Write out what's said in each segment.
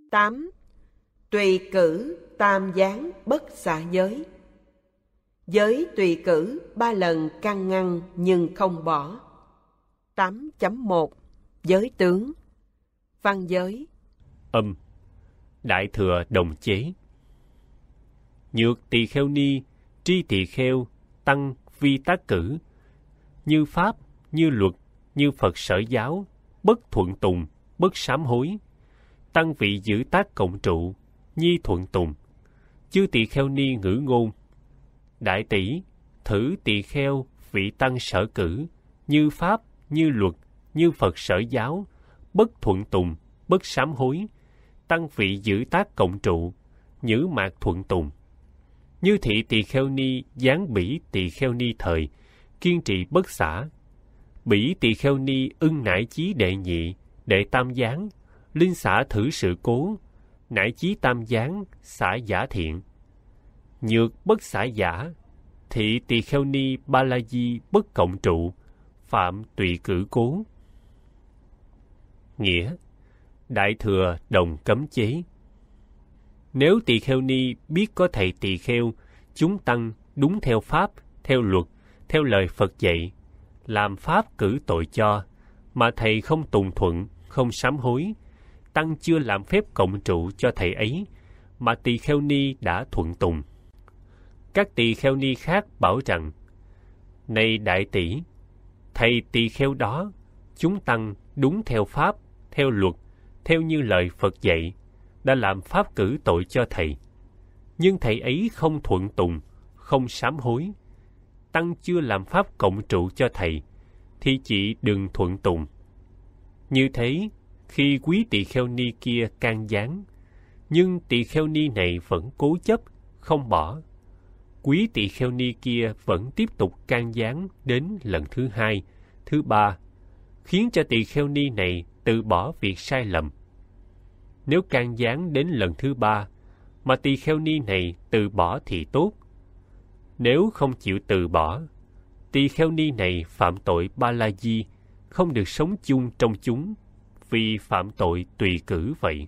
8. Tùy cử tam gián bất xả giới. Giới tùy cử 3 lần can ngăn nhưng không bỏ. 8.1. Giới tướng. Văn giới. Âm. Đại thừa đồng chế. Nhược tỳ kheo ni, tri tỳ kheo, tăng vi tác cử. Như pháp, như luật, như Phật sở giáo, bất thuận tùng, bất sám hối. Tăng vị giữ tác cộng trụ, nhi thuận tùng. Chư tỳ kheo ni ngữ ngôn. Đại tỷ, thử tỳ kheo, vị tăng sở cử, như pháp, như luật, như Phật sở giáo, bất thuận tùng, bất sám hối. Tăng vị giữ tác cộng trụ, nhữ mạc thuận tùng. Như thị tỳ kheo ni giáng bỉ tỳ kheo ni thời, kiên trì bất xả. Bỉ tỳ kheo ni ưng nải chí đệ nhị, đệ tam giáng, linh xả thử sự cố, nải chí tam giáng, xả giả thiện. Nhược bất xả giả, thị tỳ kheo ni ba la di bất cộng trụ, phạm tùy cử cố. Nghĩa: đại thừa đồng cấm chế. Nếu tỳ kheo ni biết có thầy tỳ kheo, chúng tăng đúng theo pháp, theo luật, theo lời Phật dạy, làm pháp cử tội cho, mà thầy không tùng thuận, không sám hối, tăng chưa làm phép cộng trụ cho thầy ấy, mà tỳ kheo ni đã thuận tùng. Các tỳ kheo ni khác bảo rằng: này đại tỷ, thầy tỳ kheo đó, chúng tăng đúng theo pháp, theo luật, theo như lời Phật dạy, đã làm pháp cử tội cho thầy. Nhưng thầy ấy không thuận tùng, không sám hối, tăng chưa làm pháp cộng trụ cho thầy, thì chị đừng thuận tùng. Như thế, khi quý tỳ kheo ni kia can gián, nhưng tỳ kheo ni này vẫn cố chấp, không bỏ, quý tỳ kheo ni kia vẫn tiếp tục can gián đến lần thứ 2, thứ 3, khiến cho tỳ kheo ni này từ bỏ việc sai lầm. Nếu can gián đến lần thứ 3 mà tỳ kheo ni này từ bỏ thì tốt. Nếu không chịu từ bỏ, tỳ kheo ni này phạm tội ba la di, không được sống chung trong chúng, vì phạm tội tùy cử vậy.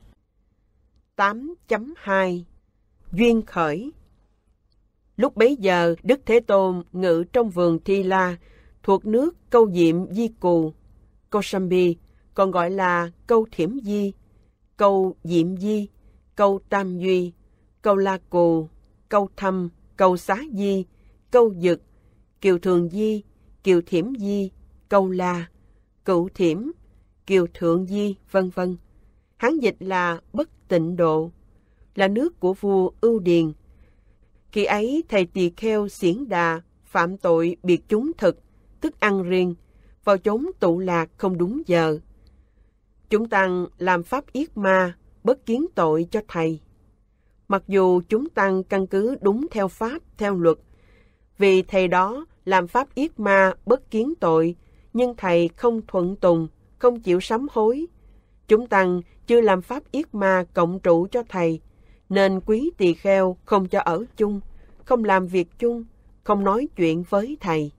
8.2. Duyên khởi. Lúc bấy giờ, Đức Thế Tôn ngự trong vườn Thi La, thuộc nước Câu Diệm Di Cù, Kosambi, còn gọi là Câu Thiểm Di, Câu Diệm Di, Câu Tam Duy, Câu La Cù, Câu Thâm, Câu Xá Di, Câu Dực, Kiều Thường Di, Kiều Thiểm Di, Câu La, Cửu Thiểm, Kiều Thượng Di, vân vân. Hán dịch là Bất Tịnh Độ, là nước của vua Ưu Điền. Khi ấy, thầy tỳ kheo Xiển Đà phạm tội biệt chúng thực, tức ăn riêng, vào chốn tụ lạc không đúng giờ. Chúng tăng làm pháp yết ma, bất kiến tội cho thầy. Mặc dù chúng tăng căn cứ đúng theo pháp, theo luật, vì thầy đó làm pháp yết ma bất kiến tội, nhưng thầy không thuận tùng, không chịu sám hối. Chúng tăng chưa làm pháp yết ma cộng trụ cho thầy, nên quý tỳ kheo không cho ở chung, không làm việc chung, không nói chuyện với thầy.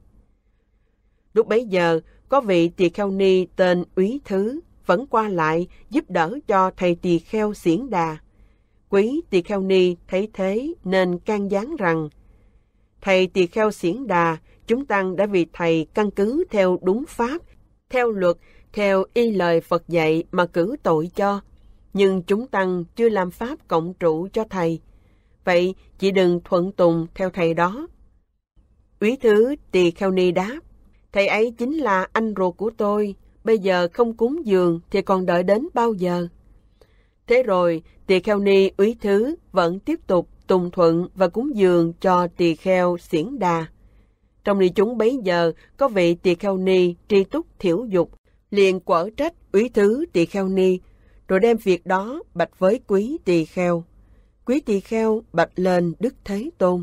Lúc bấy giờ, có vị tỳ kheo ni tên Úy Thứ vẫn qua lại giúp đỡ cho thầy tỳ kheo Xiển Đà. Quý tỳ kheo ni thấy thế nên can gián rằng: thầy tỳ kheo Xiển Đà, chúng tăng đã vì thầy căn cứ theo đúng pháp, theo luật, theo y lời Phật dạy mà cử tội cho, nhưng chúng tăng chưa làm pháp cộng trụ cho thầy. Vậy chị đừng thuận tùng theo thầy đó. Úy Thứ tỳ kheo ni đáp: thầy ấy chính là anh ruột của tôi, bây giờ không cúng dường thì còn đợi đến bao giờ? Thế rồi tỳ kheo ni Úy Thứ vẫn tiếp tục tùng thuận và cúng dường cho tỳ kheo Xiển Đà. Trong ni chúng bấy giờ có vị tỳ kheo ni tri túc thiểu dục, liền quở trách Úy Thứ tỳ kheo ni, rồi đem việc đó bạch với quý tỳ kheo. Quý tỳ kheo bạch lên Đức Thế Tôn.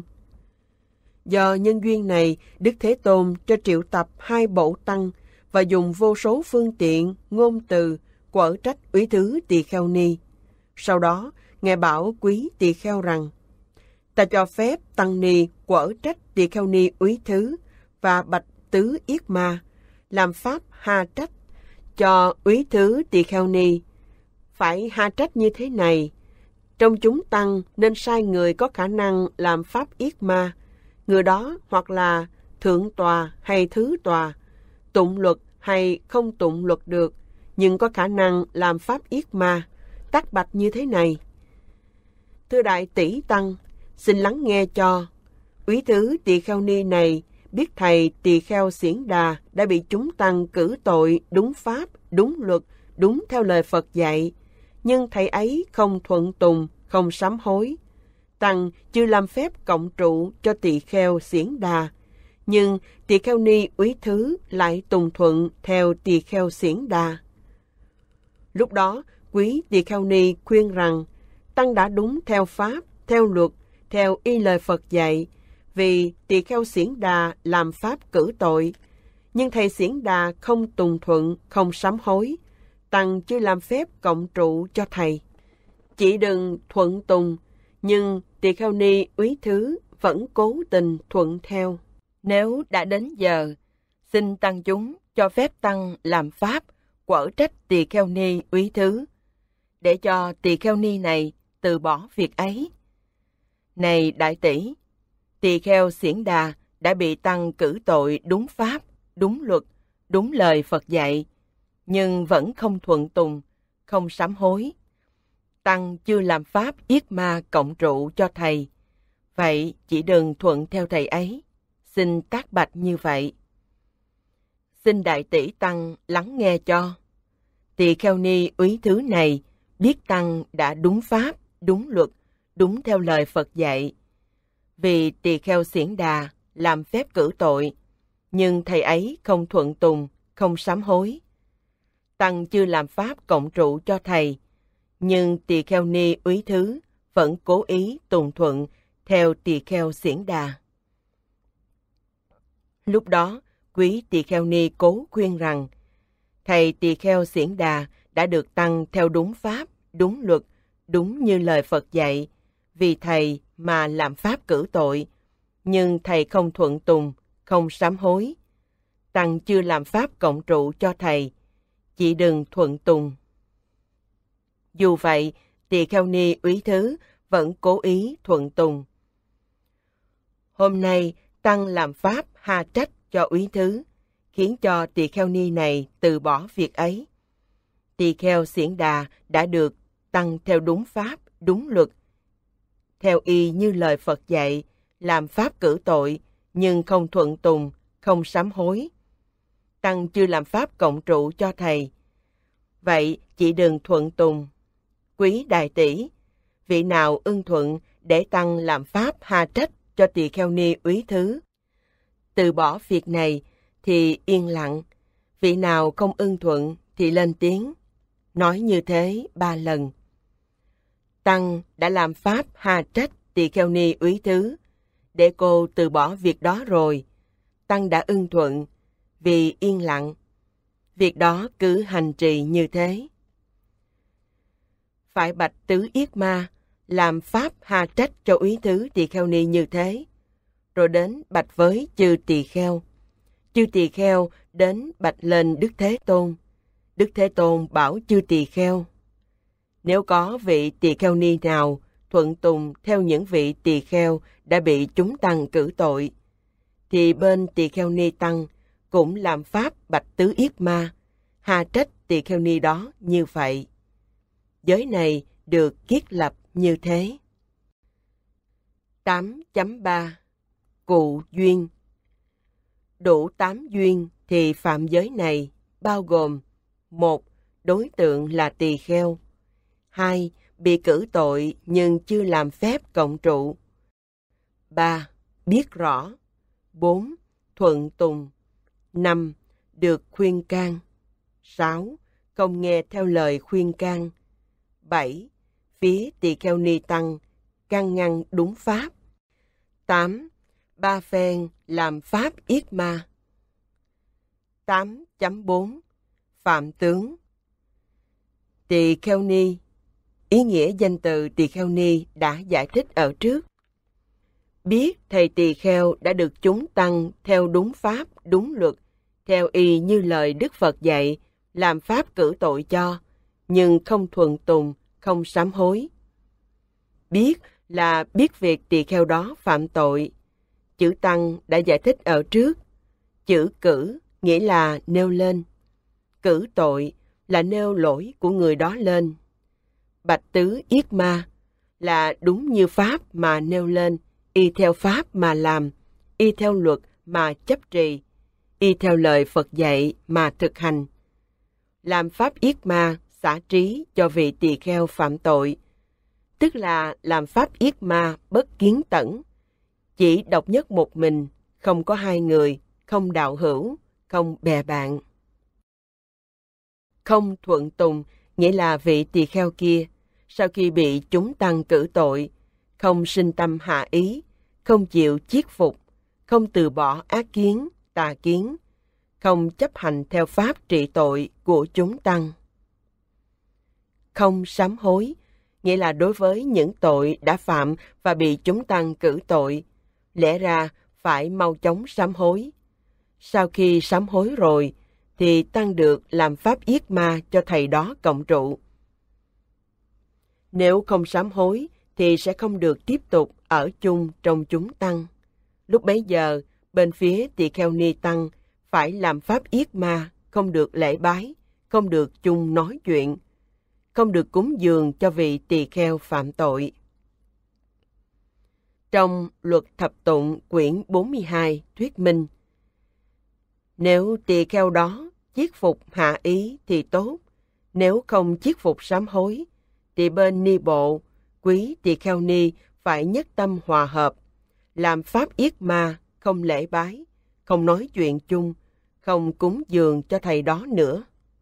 Do nhân duyên này, Đức Thế Tôn cho triệu tập 2 bộ tăng và dùng vô số phương tiện, ngôn từ quở trách Úy Thứ tỳ kheo ni. Sau đó, Ngài bảo quý tỳ kheo rằng: ta cho phép tăng ni quở trách tỳ kheo ni Úy Thứ và bạch tứ yết ma, làm pháp ha trách cho Úy Thứ tỳ kheo ni, phải hạ trách như thế này. Trong chúng tăng nên sai người có khả năng làm pháp yết ma. Người đó hoặc là thượng tòa hay thứ tòa, tụng luật hay không tụng luật được, nhưng có khả năng làm pháp yết ma, tắc bạch như thế này. Thưa đại tỷ tăng, xin lắng nghe cho. Úy thứ tỳ kheo ni này biết thầy tỳ kheo Xiển Đà đã bị chúng tăng cử tội đúng pháp, đúng luật, đúng theo lời Phật dạy, nhưng thầy ấy không thuận tùng, không sám hối. Tăng chưa làm phép cộng trụ cho tỳ kheo Xiển Đà, nhưng tỳ kheo ni úy thứ lại tùng thuận theo tỳ kheo Xiển Đà. Lúc đó, quý tỳ kheo ni khuyên rằng tăng đã đúng theo pháp, theo luật, theo y lời Phật dạy, vì tỳ kheo Xiển Đà làm pháp cử tội, nhưng thầy Xiển Đà không tùng thuận, không sám hối. Tăng chưa làm phép cộng trụ cho thầy. Chỉ đừng thuận tùng, nhưng tỳ kheo ni úy thứ vẫn cố tình thuận theo. Nếu đã đến giờ, xin tăng chúng cho phép tăng làm pháp quở trách tỳ kheo ni úy thứ, để cho tỳ kheo ni này từ bỏ việc ấy. Này đại tỷ, tỳ kheo Xiển Đà đã bị tăng cử tội đúng pháp, đúng luật, đúng lời Phật dạy, nhưng vẫn không thuận tùng, không sám hối. Tăng chưa làm pháp yết ma cộng trụ cho thầy, vậy chỉ đừng thuận theo thầy ấy, xin tác bạch như vậy. Xin đại tỷ tăng lắng nghe cho. Tỳ kheo ni úy thứ này biết tăng đã đúng pháp, đúng luật, đúng theo lời Phật dạy, vì tỳ kheo Xiển Đà làm phép cử tội, nhưng thầy ấy không thuận tùng, không sám hối. Tăng chưa làm pháp cộng trụ cho thầy, nhưng tỳ kheo ni úy thứ vẫn cố ý tùng thuận theo tỳ kheo Xiển Đà. Lúc đó, quý tỳ kheo ni cố khuyên rằng thầy tỳ kheo Xiển Đà đã được tăng theo đúng pháp, đúng luật, đúng như lời Phật dạy, vì thầy mà làm pháp cử tội, nhưng thầy không thuận tùng, không sám hối. Tăng chưa làm pháp cộng trụ cho thầy, chỉ đừng thuận tùng. Dù vậy, tỳ kheo ni úy thứ vẫn cố ý thuận tùng. Hôm nay, tăng làm pháp hạ trách cho úy thứ, khiến cho tỳ kheo ni này từ bỏ việc ấy. Tỳ kheo Xiển Đà đã được tăng theo đúng pháp, đúng luật, theo y như lời Phật dạy, làm pháp cử tội, nhưng không thuận tùng, không sám hối. Tăng chưa làm pháp cộng trụ cho thầy, vậy chỉ đừng thuận tùng. Quý đại tỷ, vị nào ưng thuận để tăng làm pháp hạ trách cho tỳ kheo ni úy thứ, từ bỏ việc này thì yên lặng. Vị nào không ưng thuận thì lên tiếng, nói như thế 3 lần. Tăng đã làm pháp hạ trách tỳ kheo ni úy thứ, để cô từ bỏ việc đó rồi. Tăng đã ưng thuận, vì yên lặng. Việc đó cứ hành trì như thế. Phải bạch tứ yết ma, làm pháp hạ trách cho úy thứ tỳ kheo ni như thế, rồi đến bạch với chư tỳ kheo. Chư tỳ kheo đến bạch lên Đức Thế Tôn. Đức Thế Tôn bảo chư tỳ kheo, nếu có vị tỳ kheo ni nào thuận tùng theo những vị tỳ kheo đã bị chúng tăng cử tội, thì bên tỳ kheo ni tăng cũng làm pháp bạch tứ yết ma, hạ trách tỳ kheo ni đó như vậy. Giới này được kiết lập như thế. 8.3 Cụ duyên. Đủ 8 duyên thì phạm giới này bao gồm: 1. Đối tượng là tỳ kheo. 2. Bị cử tội nhưng chưa làm phép cộng trụ. 3. Biết rõ. 4. Thuận tùng. 5. Được khuyên can. 6. Không nghe theo lời khuyên can. 7. Phía tỳ kheo ni tăng can ngăn đúng pháp. 8. 3 phen làm pháp yết ma. 8.4 Phạm tướng. Tỳ kheo ni. Ý nghĩa danh từ tỳ kheo ni đã giải thích ở trước. Biết thầy tỳ kheo đã được chúng tăng theo đúng pháp, đúng luật, theo y như lời Đức Phật dạy, làm pháp cử tội cho, nhưng không thuận tùng, không sám hối. Biết là biết việc tỳ kheo đó phạm tội. Chữ tăng đã giải thích ở trước. Chữ cử nghĩa là nêu lên. Cử tội là nêu lỗi của người đó lên. Bạch tứ yết ma là đúng như pháp mà nêu lên, y theo pháp mà làm, y theo luật mà chấp trì, y theo lời Phật dạy mà thực hành. Làm pháp yết ma xả trí cho vị tỳ kheo phạm tội, tức là làm pháp yết ma bất kiến tẩn, chỉ độc nhất một mình, không có hai người, không đạo hữu, không bè bạn. Không thuận tùng nghĩa là vị tỳ kheo kia, sau khi bị chúng tăng cử tội, không sinh tâm hạ ý, không chịu chiết phục, không từ bỏ ác kiến, tà kiến, không chấp hành theo pháp trị tội của chúng tăng. Không sám hối nghĩa là đối với những tội đã phạm và bị chúng tăng cử tội, lẽ ra phải mau chóng sám hối. Sau khi sám hối rồi, thì tăng được làm pháp yết ma cho thầy đó cộng trụ. Nếu không sám hối, thì sẽ không được tiếp tục ở chung trong chúng tăng. Lúc bấy giờ, bên phía tỳ kheo ni tăng phải làm pháp yết ma, không được lễ bái, không được chung nói chuyện, không được cúng dường cho vị tỳ kheo phạm tội. Trong Luật Thập Tụng quyển 42 thuyết minh, nếu tỳ kheo đó chiết phục hạ ý thì tốt, nếu không chiết phục sám hối, thì bên ni bộ, quý tỳ kheo ni phải nhất tâm hòa hợp, làm pháp yết ma, không lễ bái, không nói chuyện chung, không cúng dường cho thầy đó nữa.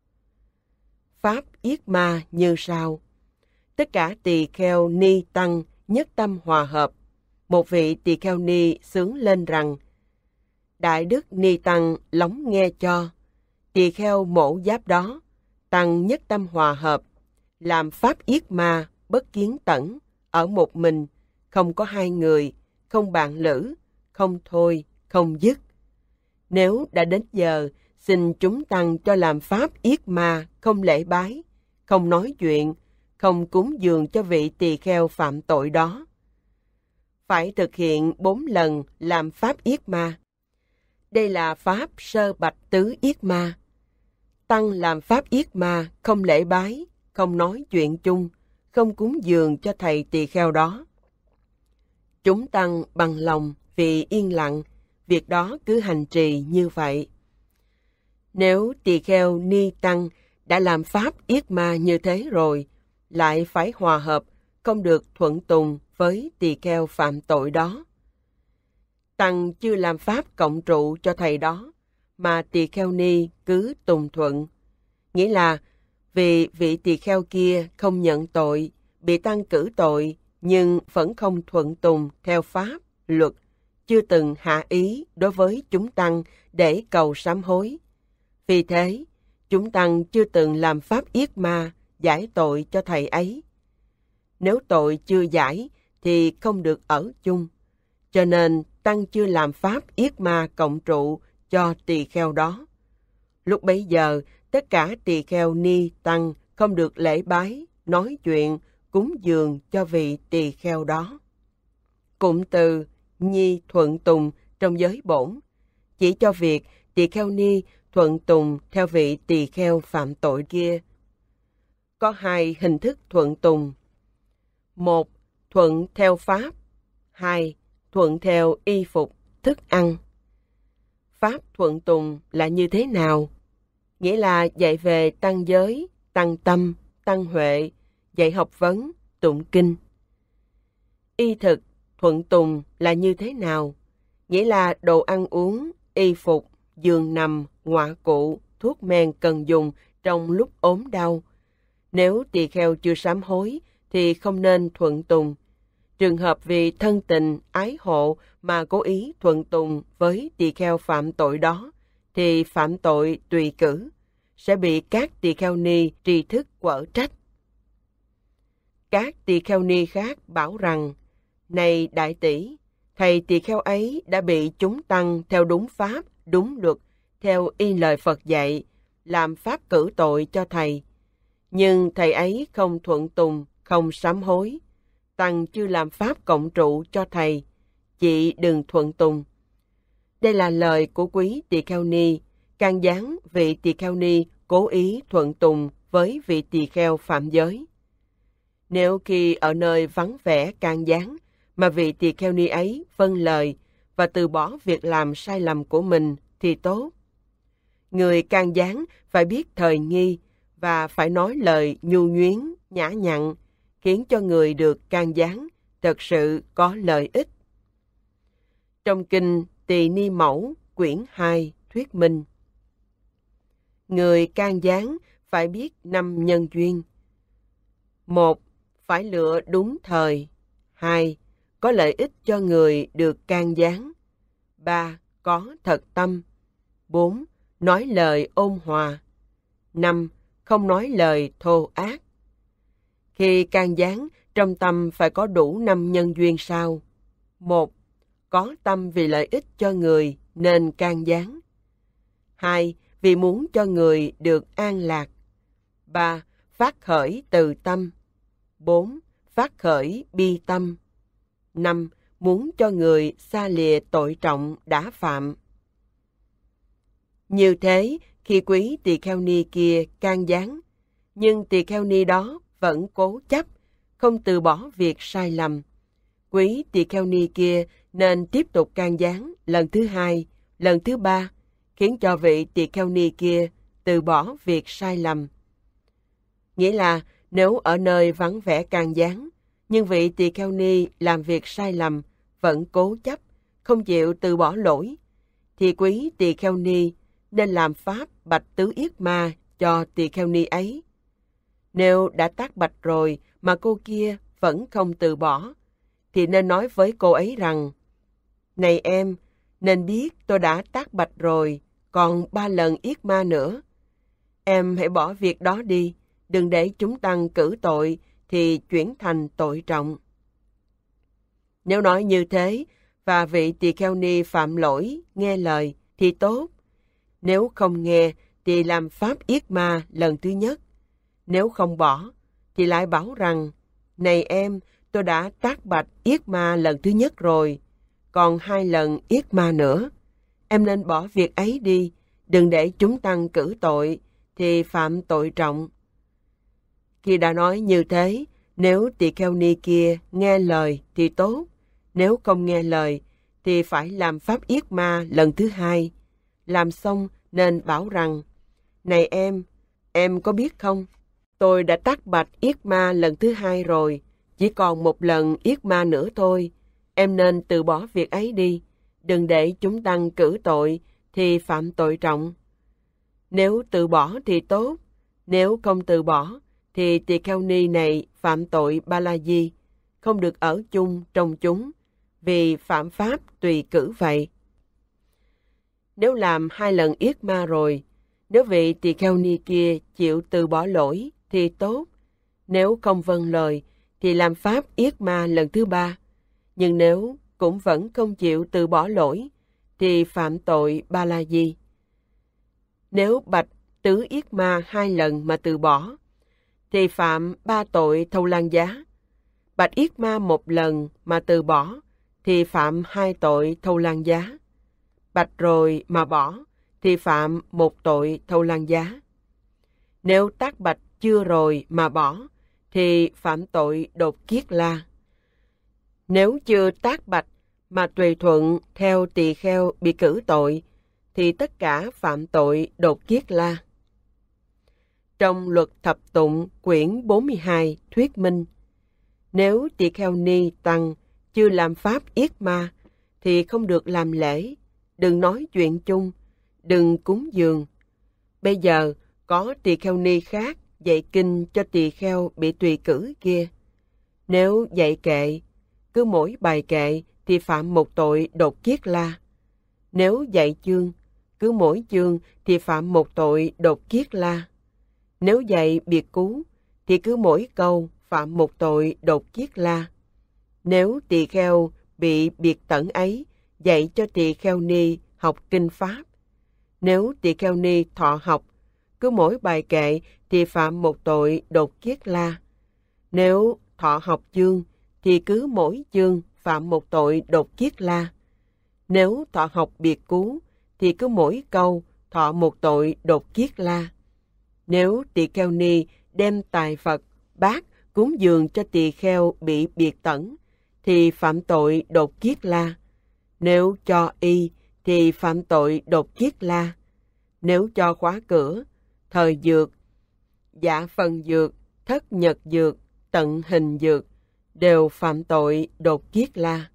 Pháp yết ma như sau: tất cả tỳ kheo ni tăng nhất tâm hòa hợp. Một vị tỳ kheo ni xướng lên rằng: đại đức ni tăng lóng nghe cho, tỳ kheo mổ giáp đó, tăng nhất tâm hòa hợp, làm pháp yết ma bất kiến tẩn, ở một mình, không có hai người, không bạn lữ, không thôi, không dứt. Nếu đã đến giờ, xin chúng tăng cho làm pháp yết ma, không lễ bái, không nói chuyện, không cúng dường cho vị tỳ kheo phạm tội đó. Phải thực hiện 4 lần làm pháp yết ma. Đây là pháp sơ bạch tứ yết ma. Tăng làm pháp yết ma, không lễ bái, không nói chuyện chung, không cúng dường cho thầy tỳ kheo đó. Chúng tăng bằng lòng vì yên lặng, việc đó cứ hành trì như vậy. Nếu tỳ kheo ni tăng đã làm pháp yết ma như thế rồi, lại phải hòa hợp, không được thuận tùng với tỳ kheo phạm tội đó. Tăng chưa làm pháp cộng trụ cho thầy đó, mà tỳ kheo ni cứ tùng thuận. Nghĩa là vì vị tỳ kheo kia không nhận tội, bị tăng cử tội, nhưng vẫn không thuận tùng theo pháp, luật, chưa từng hạ ý đối với chúng tăng để cầu sám hối. Vì thế, chúng tăng chưa từng làm pháp yết ma giải tội cho thầy ấy. Nếu tội chưa giải thì không được ở chung, cho nên tăng chưa làm pháp yết ma cộng trụ cho tỳ kheo đó. Lúc bấy giờ, tất cả tỳ kheo ni tăng không được lễ bái, nói chuyện, cúng dường cho vị tỳ kheo đó. Cụm từ nhi thuận tùng trong giới bổn chỉ cho việc tỳ kheo ni thuận tùng theo vị tỳ kheo phạm tội kia. Có 2 hình thức thuận tùng: 1. Thuận theo pháp. 2. Thuận theo y phục, thức ăn. Pháp thuận tùng là như thế nào? Nghĩa là dạy về tăng giới, tăng tâm, tăng huệ, dạy học vấn, tụng kinh. Y thực thuận tùng là như thế nào? Nghĩa là đồ ăn uống, y phục, giường nằm, ngoại cụ, thuốc men cần dùng trong lúc ốm đau. Nếu tỳ kheo chưa sám hối thì không nên thuận tùng. Trường hợp vì thân tình, ái hộ mà cố ý thuận tùng với tỳ kheo phạm tội đó, thì phạm tội tùy cử, sẽ bị các tỳ kheo ni tri thức quở trách. Các tỳ kheo ni khác bảo rằng: này đại tỷ, thầy tỳ kheo ấy đã bị chúng tăng theo đúng pháp, đúng luật, theo y lời Phật dạy, làm pháp cử tội cho thầy. Nhưng thầy ấy không thuận tùng, không sám hối. Tăng chưa làm pháp cộng trụ cho thầy, chị đừng thuận tùng. Đây là lời của quý tỳ kheo ni, can gián vị tỳ kheo ni cố ý thuận tùng với vị tỳ kheo phạm giới. Nếu khi ở nơi vắng vẻ can gián mà vị tỳ kheo ni ấy vâng lời và từ bỏ việc làm sai lầm của mình thì tốt. Người can gián phải biết thời nghi và phải nói lời nhu nhuyến, nhã nhặn, khiến cho người được can gián thật sự có lợi ích. Trong kinh Tỳ Ni Mẫu, quyển 2, thuyết minh. Người can gián phải biết 5 nhân duyên. 1. Phải lựa đúng thời. 2. Có lợi ích cho người được can gián. 3. Có thật tâm. 4. Nói lời ôn hòa. 5. Không nói lời thô ác. Khi can gián, trong tâm phải có đủ 5 nhân duyên sau. 1. Có tâm vì lợi ích cho người nên can gián. 2. Vì muốn cho người được an lạc. 3. Phát khởi từ tâm. 4. Phát khởi bi tâm. 5. Muốn cho người xa lìa tội trọng đã phạm. Như thế, khi quý tỳ kheo ni kia can gián, nhưng tỳ kheo ni đó vẫn cố chấp, không từ bỏ việc sai lầm. Quý tỳ kheo ni kia nên tiếp tục can gián lần thứ 2, lần thứ 3, khiến cho vị tỳ kheo ni kia từ bỏ việc sai lầm. Nghĩa là nếu ở nơi vắng vẻ can gián, nhưng vị tỳ kheo ni làm việc sai lầm, vẫn cố chấp, không chịu từ bỏ lỗi, thì quý tỳ kheo ni nên làm pháp bạch tứ yết ma cho tỳ kheo ni ấy. Nếu đã tác bạch rồi mà cô kia vẫn không từ bỏ, thì nên nói với cô ấy rằng: Này em, nên biết tôi đã tác bạch rồi, còn 3 lần yết ma nữa. Em hãy bỏ việc đó đi, đừng để chúng tăng cử tội thì chuyển thành tội trọng. Nếu nói như thế và vị tỳ kheo ni phạm lỗi nghe lời thì tốt. Nếu không nghe thì làm pháp yết ma lần thứ nhất. Nếu không bỏ thì lại bảo rằng: Này em, tôi đã tác bạch yết ma lần thứ nhất rồi, còn 2 lần yết ma nữa. Em nên bỏ việc ấy đi, đừng để chúng tăng cử tội thì phạm tội trọng. Khi đã nói như thế, nếu tỳ kheo ni kia nghe lời thì tốt. Nếu không nghe lời thì phải làm pháp yết ma lần thứ 2. Làm xong nên bảo rằng: Này em có biết không? Tôi đã tác bạch yết ma lần thứ 2 rồi, chỉ còn 1 lần yết ma nữa thôi. Em nên từ bỏ việc ấy đi, đừng để chúng tăng cử tội thì phạm tội trọng. Nếu từ bỏ thì tốt, nếu không từ bỏ thì tỳ kheo ni này phạm tội ba la di, không được ở chung trong chúng, vì phạm pháp tùy cử vậy. Nếu làm 2 lần yết ma rồi, nếu vị tỳ kheo ni kia chịu từ bỏ lỗi thì tốt. Nếu không vâng lời thì làm pháp yết ma lần thứ 3. Nhưng nếu cũng vẫn không chịu từ bỏ lỗi thì phạm tội ba la di. Nếu bạch tứ yết ma 2 lần mà từ bỏ thì phạm 3 tội thâu lan giá. Bạch yết ma 1 lần mà từ bỏ thì phạm 2 tội thâu lan giá. Bạch rồi mà bỏ thì phạm 1 tội thâu lan giá. Nếu tác bạch chưa rồi mà bỏ thì phạm tội đột kiết la. Nếu chưa tác bạch mà tùy thuận theo tỳ kheo bị cử tội thì tất cả phạm tội đột kiết la. Trong luật thập tụng quyển 42 thuyết minh, nếu tỳ kheo ni tăng chưa làm pháp yết ma thì không được làm lễ, đừng nói chuyện chung, đừng cúng dường. Bây giờ có tỳ kheo ni khác dạy kinh cho tỳ kheo bị tùy cử kia. Nếu dạy kệ, cứ mỗi bài kệ thì phạm 1 tội đột kiết la. Nếu dạy chương, cứ mỗi chương thì phạm 1 tội đột kiết la. Nếu dạy biệt cú, thì cứ mỗi câu phạm 1 tội đột kiết la. Nếu tỳ kheo bị biệt tẩn ấy dạy cho tỳ kheo ni học kinh pháp, nếu tỳ kheo ni thọ học, cứ mỗi bài kệ thì phạm một tội đột kiết la. Nếu thọ học chương thì cứ mỗi chương phạm một tội đột kiết la. Nếu thọ học biệt cú thì cứ mỗi câu thọ một tội đột kiết la. Nếu tỳ kheo ni đem tài vật, bát cúng dường cho tỳ kheo bị biệt tẩn thì phạm tội đột kiết la. Nếu cho y thì phạm tội đột kiết la. Nếu cho khóa cửa, thời dược, dạ phần dược, thất nhật dược, tận hình dược đều phạm tội đột kiết la.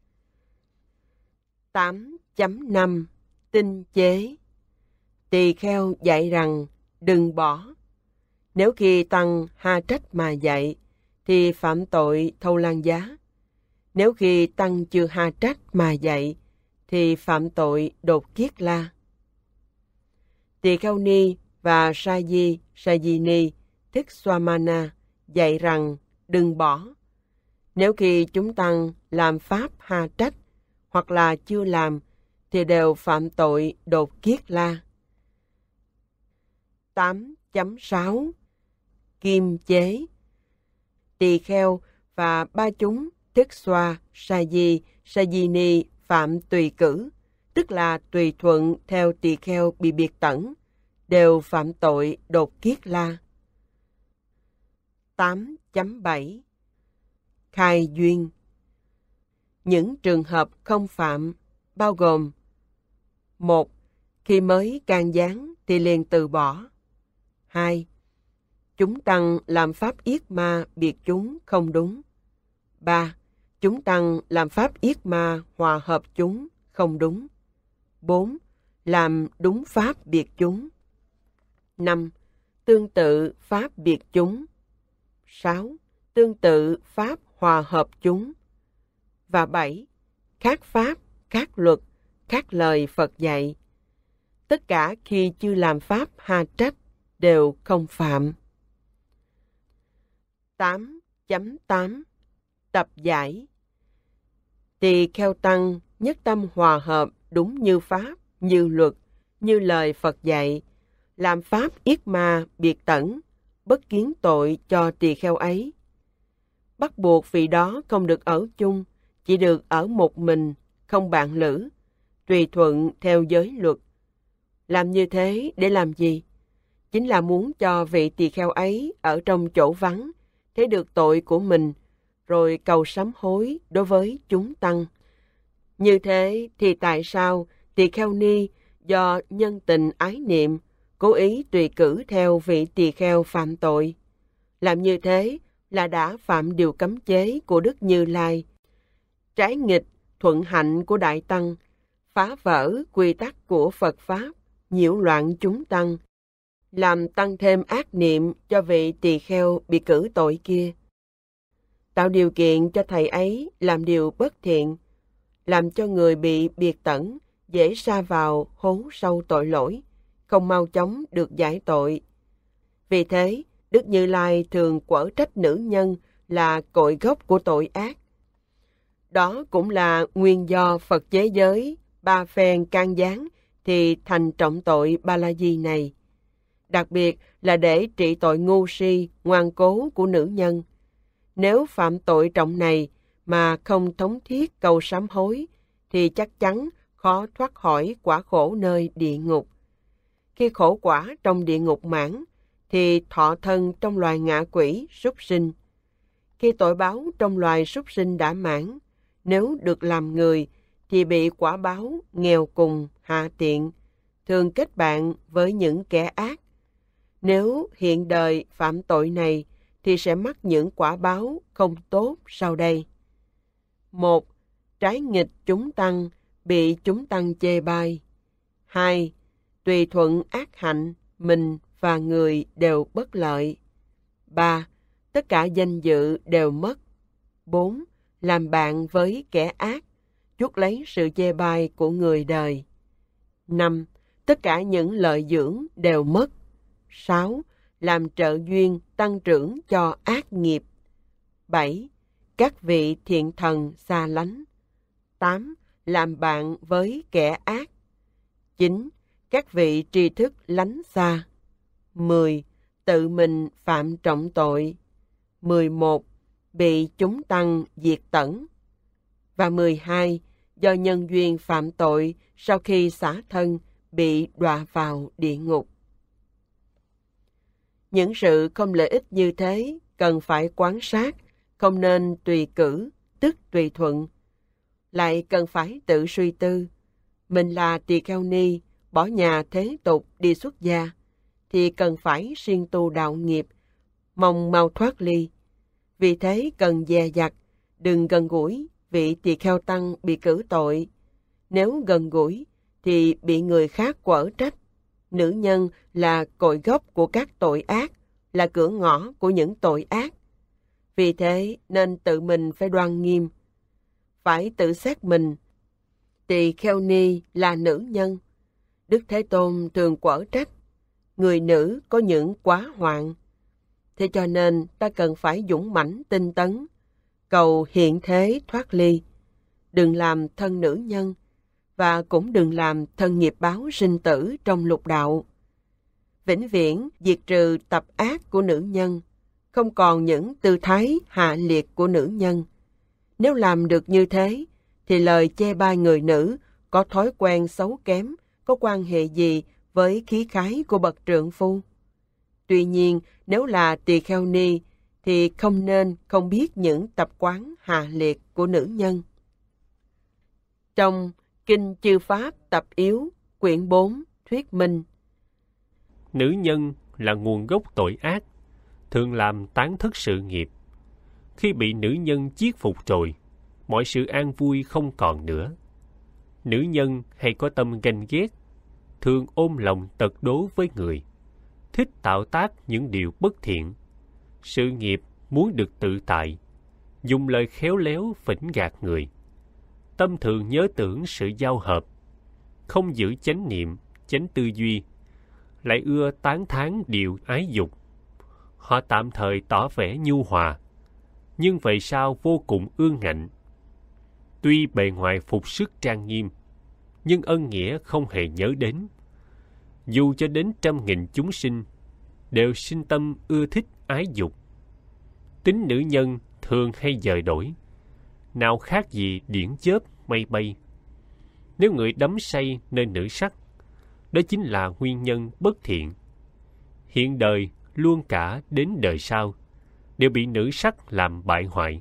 8.5 Tinh chế. Tỳ kheo dạy rằng đừng bỏ. Nếu khi tăng ha trách mà dạy thì phạm tội thâu lan giá. Nếu khi tăng chưa ha trách mà dạy thì phạm tội đột kiết la. Tỳ kheo ni và Sajini Thích Swamana dạy rằng đừng bỏ. Nếu khi chúng tăng làm pháp ha trách hoặc là chưa làm thì đều phạm tội đột kiết la. 8.6 Kim chế. Tỳ kheo và ba chúng Thích Xoa, Sajini phạm tùy cử, tức là tùy thuận theo tỳ kheo bị biệt tẩn, đều phạm tội đột kiết la. 8.7 Khai duyên. Những trường hợp không phạm bao gồm: 1. Khi mới can gián thì liền từ bỏ. 2. Chúng tăng làm pháp yết ma biệt chúng không đúng. 3. Chúng tăng làm yết yết ma hòa hợp chúng không đúng. 4. Làm đúng pháp biệt chúng. 5. Tương tự pháp biệt chúng. 6. Tương tự pháp hòa hợp chúng. Và 7. Khác pháp, khác luật, khác lời Phật dạy. Tất cả khi chưa làm pháp ha trách đều không phạm. 8.8 Tập giải. Tỳ kheo tăng nhất tâm hòa hợp đúng như pháp, như luật, như lời Phật dạy, làm pháp yết ma biệt tẩn, bất kiến tội cho tỳ kheo ấy. Bắt buộc vì đó không được ở chung, chỉ được ở một mình, không bạn lữ, tùy thuận theo giới luật. Làm như thế để làm gì? Chính là muốn cho vị tỳ kheo ấy ở trong chỗ vắng, thấy được tội của mình, rồi cầu sám hối đối với chúng tăng. Như thế thì tại sao tỳ kheo ni do nhân tình ái niệm cố ý tùy cử theo vị tỳ kheo phạm tội? Làm như thế là đã phạm điều cấm chế của Đức Như Lai, trái nghịch thuận hạnh của Đại Tăng, phá vỡ quy tắc của Phật Pháp, nhiễu loạn chúng tăng, làm tăng thêm ác niệm cho vị tỳ kheo bị cử tội kia, tạo điều kiện cho thầy ấy làm điều bất thiện, làm cho người bị biệt tẩn dễ sa vào hố sâu tội lỗi, không mau chóng được giải tội. Vì thế, Đức Như Lai thường quở trách nữ nhân là cội gốc của tội ác. Đó cũng là nguyên do Phật chế giới 3 phen can gián thì thành trọng tội Ba La Di này. Đặc biệt là để trị tội ngu si, ngoan cố của nữ nhân. Nếu phạm tội trọng này mà không thống thiết cầu sám hối, thì chắc chắn khó thoát khỏi quả khổ nơi địa ngục. Khi khổ quả trong địa ngục mãn, thì thọ thân trong loài ngạ quỷ, súc sinh. Khi tội báo trong loài súc sinh đã mãn, nếu được làm người, thì bị quả báo nghèo cùng, hạ tiện, thường kết bạn với những kẻ ác. Nếu hiện đời phạm tội này, thì sẽ mắc những quả báo không tốt sau đây. 1. Trái nghịch chúng tăng, bị chúng tăng chê bai. 2. Tùy thuận ác hạnh, mình và người đều bất lợi. 3. Tất cả danh dự đều mất. 4. Làm bạn với kẻ ác, chuốc lấy sự chê bai của người đời. 5. Tất cả những lợi dưỡng đều mất. 6. Làm trợ duyên tăng trưởng cho ác nghiệp. 7. Các vị thiện thần xa lánh. 8. Làm bạn với kẻ ác. 9. Các vị tri thức lánh xa. 10. Tự mình phạm trọng tội. 11. Bị chúng tăng diệt tẩn. Và 12. Do nhân duyên phạm tội sau khi xả thân bị đọa vào địa ngục. Những sự không lợi ích như thế cần phải quan sát, không nên tùy cử, tức tùy thuận. Lại cần phải tự suy tư. Mình là tỳ kheo ni, bỏ nhà thế tục đi xuất gia, thì cần phải siêng tu đạo nghiệp, mong mau thoát ly. Vì thế cần dè dặt, đừng gần gũi vị tỳ kheo tăng bị cử tội. Nếu gần gũi thì bị người khác quở trách. Nữ nhân là cội gốc của các tội ác, là cửa ngõ của những tội ác. Vì thế nên tự mình phải đoan nghiêm. Phải tự xét mình. Tỳ kheo ni là nữ nhân. Đức Thế Tôn thường quở trách. Người nữ có những quá hoạn. Thế cho nên ta cần phải dũng mãnh tinh tấn, cầu hiện thế thoát ly. Đừng làm thân nữ nhân, và cũng đừng làm thân nghiệp báo sinh tử trong lục đạo. Vĩnh viễn diệt trừ tập ác của nữ nhân, không còn những tư thái hạ liệt của nữ nhân. Nếu làm được như thế, thì lời chê bai người nữ có thói quen xấu kém, có quan hệ gì với khí khái của bậc trượng phu? Tuy nhiên, nếu là tỳ kheo ni, thì không nên không biết những tập quán hạ liệt của nữ nhân. Trong Kinh Chư Pháp Tập Yếu, quyển 4, thuyết minh. Nữ nhân là nguồn gốc tội ác, thường làm tán thất sự nghiệp. Khi bị nữ nhân chiết phục rồi, mọi sự an vui không còn nữa. Nữ nhân hay có tâm ganh ghét, thường ôm lòng tật đố với người, thích tạo tác những điều bất thiện. Sự nghiệp muốn được tự tại, dùng lời khéo léo phỉnh gạt người. Tâm thường nhớ tưởng sự giao hợp, không giữ chánh niệm, chánh tư duy, lại ưa tán thán điều ái dục. Họ tạm thời tỏ vẻ nhu hòa, nhưng về sau vô cùng ương ngạnh. Tuy bề ngoài phục sức trang nghiêm, nhưng ân nghĩa không hề nhớ đến. Dù cho đến 100.000 chúng sinh, đều sinh tâm ưa thích ái dục. Tính nữ nhân thường hay dời đổi, nào khác gì điển chớp mây bay. Nếu người đắm say nơi nữ sắc, đó chính là nguyên nhân bất thiện. Hiện đời luôn cả đến đời sau, đều bị nữ sắc làm bại hoại.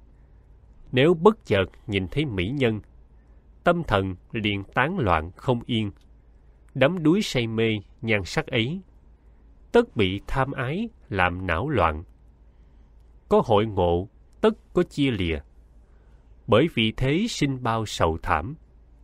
Nếu bất chợt nhìn thấy mỹ nhân, tâm thần liền tán loạn không yên, đắm đuối say mê nhan sắc ấy, tất bị tham ái làm não loạn. Có hội ngộ, tất có chia lìa, bởi vì thế sinh bao sầu thảm.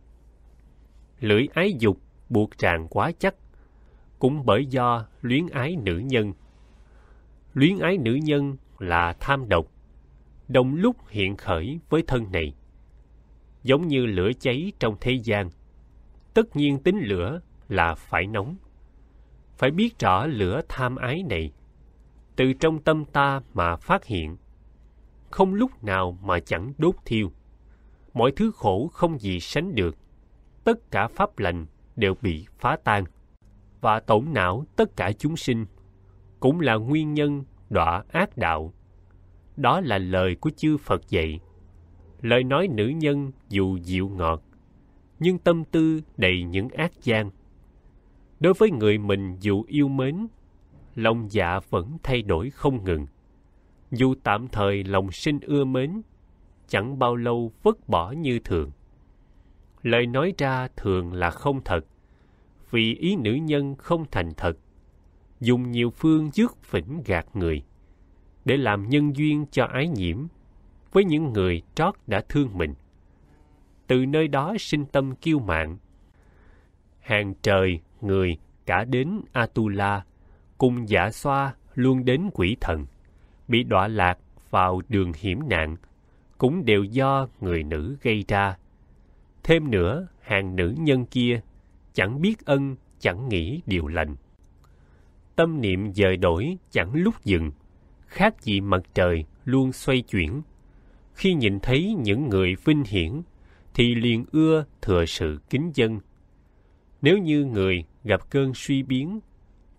Lưỡi ái dục buộc ràng quá chắc, cũng bởi do luyến ái nữ nhân. Luyến ái nữ nhân là tham độc, đồng lúc hiện khởi với thân này. Giống như lửa cháy trong thế gian, tất nhiên tính lửa là phải nóng. Phải biết rõ lửa tham ái này, từ trong tâm ta mà phát hiện, không lúc nào mà chẳng đốt thiêu. Mọi thứ khổ không gì sánh được, tất cả pháp lành đều bị phá tan, và tổn não tất cả chúng sinh, cũng là nguyên nhân đọa ác đạo. Đó là lời của chư Phật dạy. Lời nói nữ nhân dù dịu ngọt, nhưng tâm tư đầy những ác gian. Đối với người mình dù yêu mến, lòng dạ vẫn thay đổi không ngừng. Dù tạm thời lòng sinh ưa mến, chẳng bao lâu vứt bỏ như thường. Lời nói ra thường là không thật, vì ý nữ nhân không thành thật, dùng nhiều phương dứt phỉnh gạt người, để làm nhân duyên cho ái nhiễm với những người trót đã thương mình. Từ nơi đó sinh tâm kiêu mạn. Hàng trời, người, cả đến Atula, cùng dạ xoa luôn đến quỷ thần, bị đọa lạc vào đường hiểm nạn, cũng đều do người nữ gây ra. Thêm nữa, hàng nữ nhân kia chẳng biết ân, chẳng nghĩ điều lành. Tâm niệm dời đổi chẳng lúc dừng, khác gì mặt trời luôn xoay chuyển. Khi nhìn thấy những người vinh hiển, thì liền ưa thừa sự kính dân. Nếu như người gặp cơn suy biến,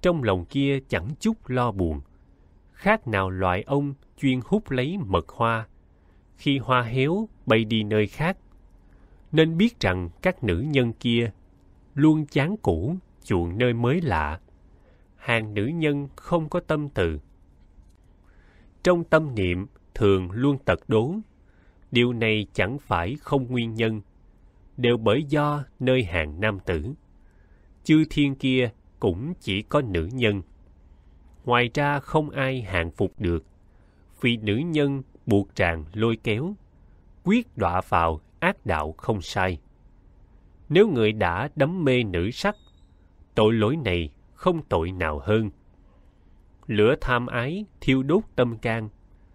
trong lòng kia chẳng chút lo buồn, khác nào loại ông chuyên hút lấy mật hoa, khi hoa héo bay đi nơi khác. Nên biết rằng các nữ nhân kia luôn chán cũ chuộng nơi mới lạ. Hàng nữ nhân không có tâm từ, trong tâm niệm thường luôn tật đố. Điều này chẳng phải không nguyên nhân, đều bởi do nơi hàng nam tử. Chư thiên kia cũng chỉ có nữ nhân, ngoài ra không ai hàng phục được, vì nữ nhân buộc tràng lôi kéo, quyết đọa vào ác đạo không sai. Nếu người đã đắm mê nữ sắc, tội lỗi này không tội nào hơn. Lửa tham ái thiêu đốt tâm can,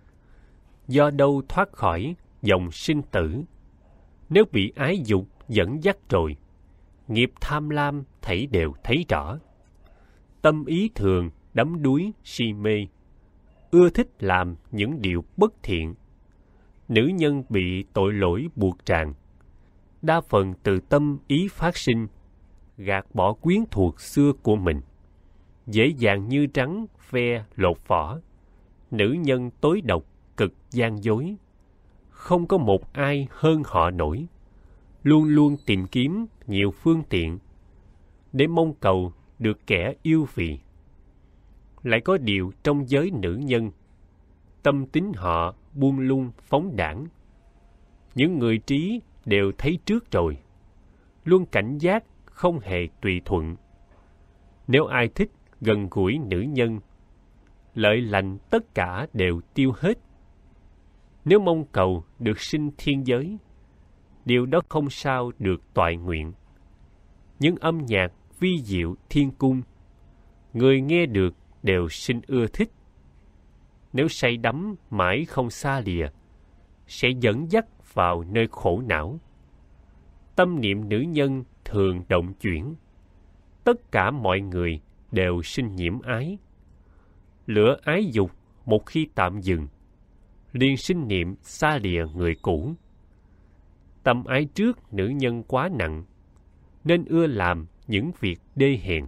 do đâu thoát khỏi dòng sinh tử. Nếu bị ái dục dẫn dắt rồi, nghiệp tham lam thảy đều thấy rõ. Tâm ý thường đắm đuối si mê, ưa thích làm những điều bất thiện. Nữ nhân bị tội lỗi buộc tràng, đa phần từ tâm ý phát sinh, gạt bỏ quyến thuộc xưa của mình, dễ dàng như rắn ve lột vỏ. Nữ nhân tối độc, cực gian dối, không có một ai hơn họ nổi, luôn luôn tìm kiếm nhiều phương tiện để mong cầu được kẻ yêu vì. Lại có điều trong giới nữ nhân, tâm tính họ buông lung phóng đãng. Những người trí đều thấy trước rồi, luôn cảnh giác không hề tùy thuận. Nếu ai thích gần gũi nữ nhân, lợi lành tất cả đều tiêu hết. Nếu mong cầu được sinh thiên giới, điều đó không sao được toại nguyện. Những âm nhạc vi diệu thiên cung, người nghe được đều sinh ưa thích. Nếu say đắm mãi không xa lìa, sẽ dẫn dắt vào nơi khổ não. Tâm niệm nữ nhân thường động chuyển, tất cả mọi người đều sinh nhiễm ái. Lửa ái dục một khi tạm dừng, liền sinh niệm xa lìa người cũ. Tâm ái trước nữ nhân quá nặng, nên ưa làm những việc đê hèn.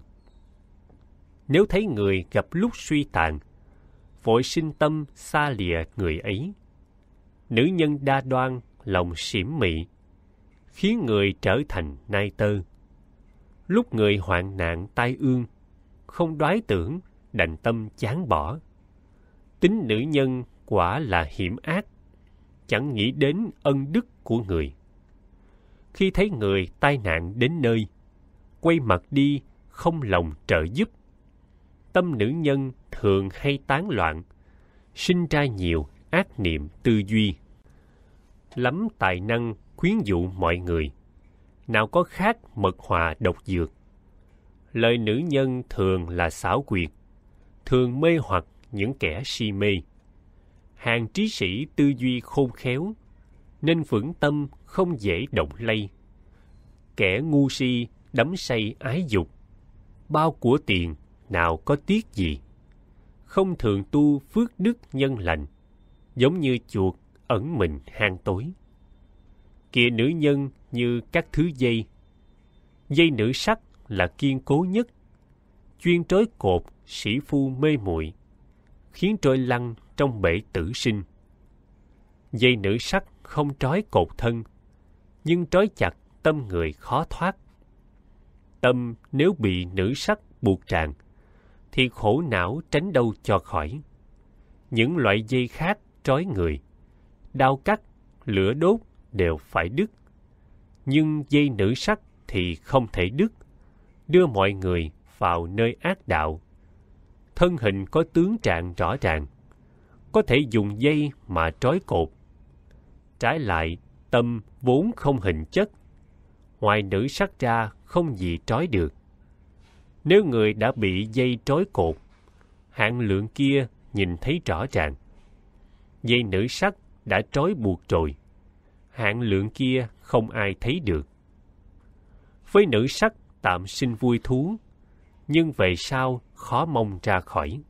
Nếu thấy người gặp lúc suy tàn, vội sinh tâm xa lìa người ấy. Nữ nhân đa đoan, lòng xỉm mị, khiến người trở thành nai tơ. Lúc người hoạn nạn tai ương, không đoái tưởng, đành tâm chán bỏ. Tính nữ nhân quả là hiểm ác, chẳng nghĩ đến ân đức của người. Khi thấy người tai nạn đến nơi, quay mặt đi không lòng trợ giúp. Tâm nữ nhân thường hay tán loạn, sinh ra nhiều ác niệm tư duy. Lắm tài năng khuyến dụ mọi người, nào có khác mật hòa độc dược. Lời nữ nhân thường là xảo quyệt, thường mê hoặc những kẻ si mê. Hàng trí sĩ tư duy khôn khéo, nên vững tâm không dễ động lay. Kẻ ngu si đắm say ái dục, bao của tiền nào có tiếc gì. Không thường tu phước đức nhân lành, giống như chuột ẩn mình hang tối. Kìa nữ nhân như các thứ dây, dây nữ sắc là kiên cố nhất, chuyên trói cột sĩ phu mê muội, khiến trôi lăn trong bể tử sinh. Dây nữ sắc không trói cột thân, nhưng trói chặt tâm người khó thoát. Tâm nếu bị nữ sắc buộc tràng, thì khổ não tránh đâu cho khỏi. Những loại dây khác trói người, đao cắt, lửa đốt đều phải đứt. Nhưng dây nữ sắc thì không thể đứt, đưa mọi người vào nơi ác đạo. Thân hình có tướng trạng rõ ràng, có thể dùng dây mà trói cột. Trái lại, tâm vốn không hình chất, ngoài nữ sắc ra không gì trói được. Nếu người đã bị dây trói cột, hạng lượng kia nhìn thấy rõ ràng. Dây nữ sắc đã trói buộc rồi, hạng lượng kia không ai thấy được. Với nữ sắc tạm sinh vui thú, nhưng về sau khó mong ra khỏi.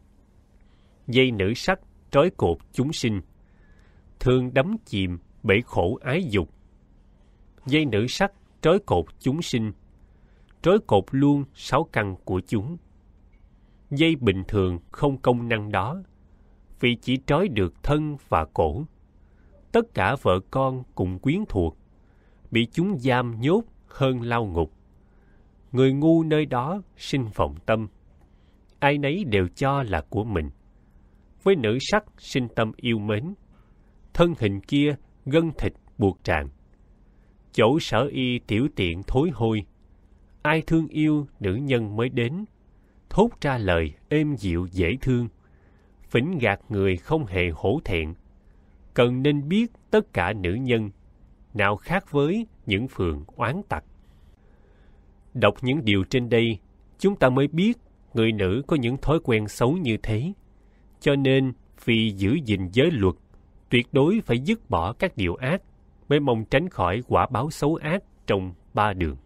Dây nữ sắc trói cột chúng sinh, thường đắm chìm bể khổ ái dục. Dây nữ sắc trói cột chúng sinh, trói cột luôn sáu căn của chúng. Dây bình thường không công năng đó, vì chỉ trói được thân và cổ. Tất cả vợ con cùng quyến thuộc, bị chúng giam nhốt hơn lao ngục. Người ngu nơi đó sinh vọng tâm, ai nấy đều cho là của mình. Với nữ sắc sinh tâm yêu mến, thân hình kia gân thịt buộc tràn. Chỗ sở y tiểu tiện thối hôi, ai thương yêu nữ nhân mới đến, thốt ra lời êm dịu dễ thương, phỉnh gạt người không hề hổ thẹn. Cần nên biết tất cả nữ nhân, nào khác với những phường oán tặc. Đọc những điều trên đây, chúng ta mới biết người nữ có những thói quen xấu như thế. Cho nên, vì giữ gìn giới luật, tuyệt đối phải dứt bỏ các điều ác, mới mong tránh khỏi quả báo xấu ác trong 3 đường.